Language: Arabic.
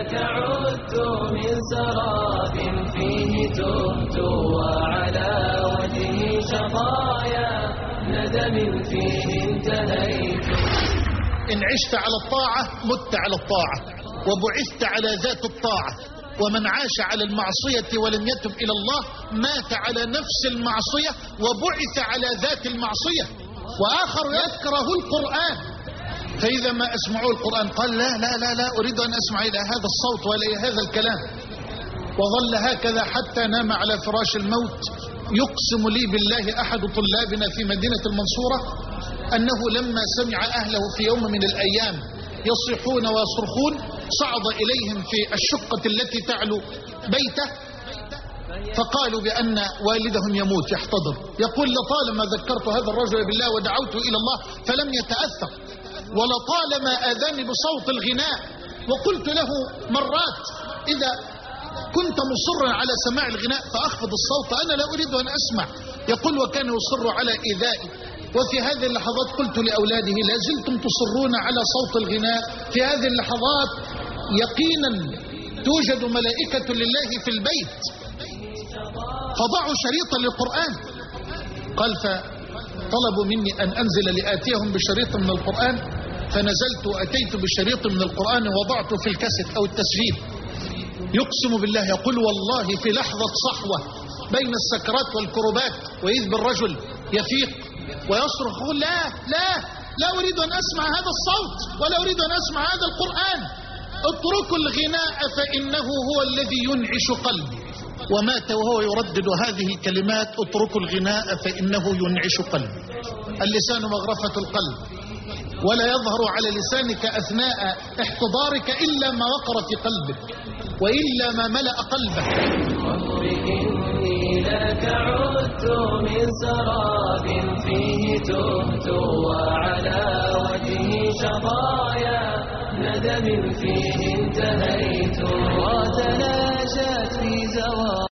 لك عدت من سراب فيه تهت وعلى وجهي شقايا ندم فيه انتهيت. إن عشت على الطاعة مت على الطاعة وبعثت على ذات الطاعة، ومن عاش على المعصية ولم يتب إلى الله مات على نفس المعصية وبعث على ذات المعصية. وآخر يكره القرآن، فإذا ما أسمعوا القرآن قال لا لا لا لا أريد أن أسمع إلى هذا الصوت ولا إلى هذا الكلام، وظل هكذا حتى نام على فراش الموت. يقسم لي بالله أحد طلابنا في مدينة المنصورة أنه لما سمع أهله في يوم من الأيام يصيحون ويصرخون صعد إليهم في الشقة التي تعلو بيته، فقالوا بأن والدهم يموت يحتضر. يقول لطالما ذكرت هذا الرجل بالله ودعوته إلى الله فلم يتأثر، ولطالما آذاني بصوت الغناء وقلت له مرات إذا كنت مصرا على سماع الغناء فأخفض الصوت، أنا لا أريد أن أسمع. يقول وكان يصر على إيذائي. وفي هذه اللحظات قلت لأولاده لا زلتم تصرون على صوت الغناء؟ في هذه اللحظات يقينا توجد ملائكة لله في البيت، فضعوا شريطا للقرآن. قال فطلبوا مني أن أنزل لآتيهم بشريط من القرآن، فنزلت وأتيت بشريط من القرآن وضعته في الكاسيت أو التسجيل. يقسم بالله يقول والله في لحظة صحوة بين السكرات والكربات وإذ بالرجل يفيق ويصرخ يقول لا لا لا أريد أن أسمع هذا الصوت ولا أريد أن أسمع هذا القرآن، اتركوا الغناء فإنه هو الذي ينعش قلبي. ومات وهو يردد هذه الكلمات اتركوا الغناء فإنه ينعش قلبي. اللسان مغرفة القلب، ولا يظهر على لسانك أثناء احتضارك إلا ما وقر في قلبك وإلا ما ملأ قلبك. إني لك عدت من سراب فيه تهت وعلى وجهي شقايا ندم فيه انتهيت وتلاشت في زوال